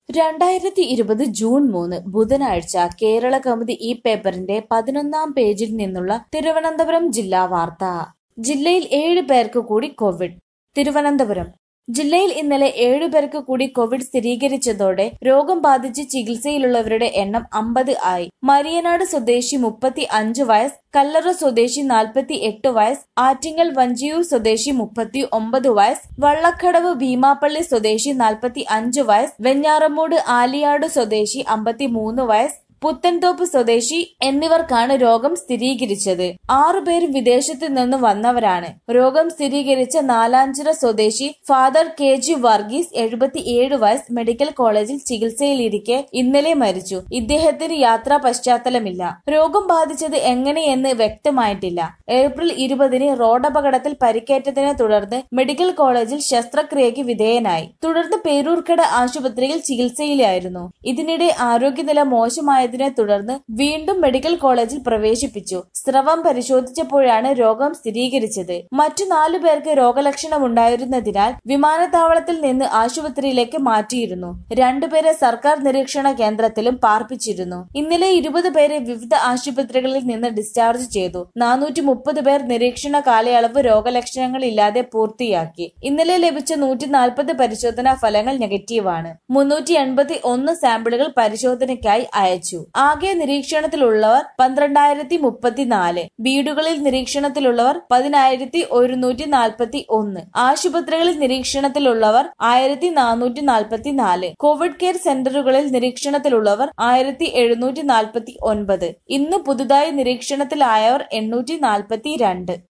2020 June 3 ബുധനാഴ്ച കേരളകൗമുദി ഈ പേപ്പറിന്റെ 11-ാം പേജിൽ നിന്നുള്ള തിരുവനന്തപുരം ജില്ലാ വാർത്ത. ജില്ലയിൽ 7 പേർക്ക് കൂടി കോവിഡ്. തിരുവനന്തപുരം ജില്ലയിൽ ഇന്നലെ 7 പേർക്ക് കൂടി കോവിഡ് സ്ഥിരീകരിച്ചതോടെ രോഗം ബാധിച്ച് ചികിത്സയിലുള്ളവരുടെ എണ്ണം 50 ആയി. മരിയനാട് സ്വദേശി 35 വയസ്സ്, കല്ലറ സ്വദേശി 48 വയസ്സ്, ആറ്റിങ്ങൽ വഞ്ചിയൂർ സ്വദേശി 39 വയസ്സ്, വള്ളക്കടവ് ഭീമാപ്പള്ളി സ്വദേശി 45 വയസ്സ്, വെഞ്ഞാറമൂട് ആലിയാട് സ്വദേശി 53 വയസ്സ്, പുത്തൻതോപ്പ് സ്വദേശി എന്നിവർക്കാണ് രോഗം സ്ഥിരീകരിച്ചത്. 6 പേരും വിദേശത്ത് നിന്ന് വന്നവരാണ്. രോഗം സ്ഥിരീകരിച്ച നാലാഞ്ചിറ സ്വദേശി ഫാദർ കെ.ജി. വർഗീസ് 77 വയസ്സ് മെഡിക്കൽ കോളേജിൽ ചികിത്സയിലിരിക്കെ ഇന്നലെ മരിച്ചു. ഇദ്ദേഹത്തിന് യാത്രാ പശ്ചാത്തലമില്ല. രോഗം ബാധിച്ചത് എങ്ങനെയെന്ന് വ്യക്തമായിട്ടില്ല. ഏപ്രിൽ 20-ന് റോഡപകടത്തിൽ പരിക്കേറ്റതിനെ തുടർന്ന് മെഡിക്കൽ കോളേജിൽ ശസ്ത്രക്രിയയ്ക്ക് വിധേയനായി. തുടർന്ന് പേരൂർക്കട ആശുപത്രിയിൽ ചികിത്സയിലായിരുന്നു. ഇതിനിടെ ആരോഗ്യനില മോശമായ തുടർന്ന് വീണ്ടും മെഡിക്കൽ കോളേജിൽ പ്രവേശിപ്പിച്ചു. സ്രവം പരിശോധിച്ചപ്പോഴാണ് രോഗം സ്ഥിരീകരിച്ചത്. മറ്റു 4 പേർക്ക് രോഗലക്ഷണമുണ്ടായിരുന്നതിനാൽ വിമാനത്താവളത്തിൽ നിന്ന് ആശുപത്രിയിലേക്ക് മാറ്റിയിരുന്നു. 2 പേരെ സർക്കാർ നിരീക്ഷണ കേന്ദ്രത്തിലും പാർപ്പിച്ചിരുന്നു. ഇന്നലെ 20 പേരെ വിവിധ ആശുപത്രികളിൽ നിന്ന് ഡിസ്ചാർജ് ചെയ്തു. 430 പേർ നിരീക്ഷണ കാലയളവ് രോഗലക്ഷണങ്ങളില്ലാതെ പൂർത്തിയാക്കി. ഇന്നലെ ലഭിച്ച 140 പരിശോധനാ ഫലങ്ങൾ നെഗറ്റീവാണ്. 381 സാമ്പിളുകൾ പരിശോധനയ്ക്കായി അയച്ചു. ആകെ നിരീക്ഷണത്തിലുള്ളവർ 12,034. വീടുകളിൽ നിരീക്ഷണത്തിലുള്ളവർ 10,141. ആശുപത്രികളിൽ നിരീക്ഷണത്തിലുള്ളവർ 1,444. Covid care സെന്ററുകളിൽ നിരീക്ഷണത്തിലുള്ളവർ 1,749. ഇന്ന് പുതുതായി നിരീക്ഷണത്തിലായവർ 842.